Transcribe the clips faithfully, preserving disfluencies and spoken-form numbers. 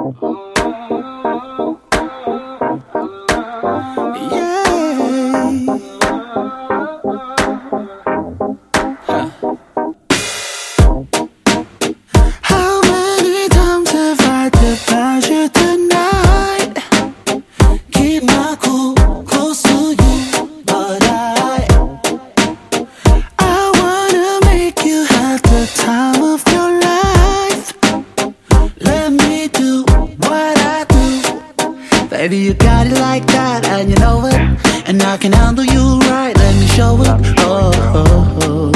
Baby, you got it like that, and you know it. And I can handle you right, let me show it. Oh, oh, oh.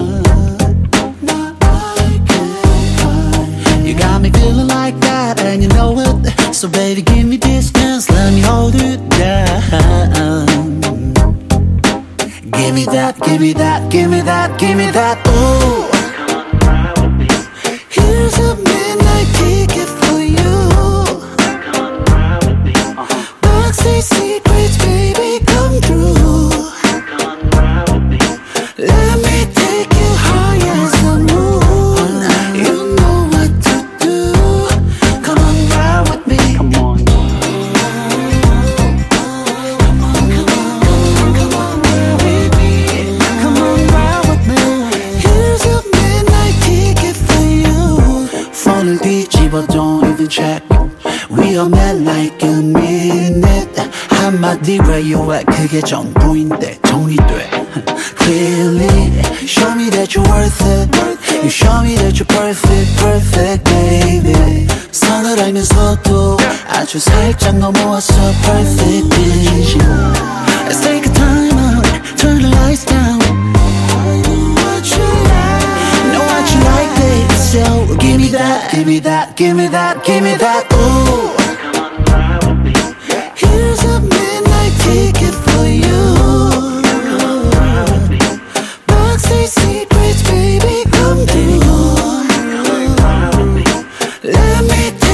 You got me feeling like that, and you know it. So baby, give me distance, let me hold it down. Give me that, give me that, give me that, give me that, ooh. Here's a midnight ticket for you. Backstage secrets, baby, come true. Let me take you high as the moon. You know what to do. Come on, ride with me. Come on. Come on, come on, come on, ride with me. Come on, ride with me. Here's a midnight ticket for you. Phone 뒤집어, don't even check. We are met like a minute. 한마디 where you at 그게 전부인데 정리돼. Clearly, show me that you're worth it. You show me that you're perfect, perfect, baby. 선을 알면서도 아주 살짝 넘어왔어, perfect vision. Let's take a time out, turn the lights down. What you like? Know what you like, baby. So give me that, give me that, give me that, give me that, ooh. Here's a midnight ticket for you. Backstage secrets, baby, come through. Let me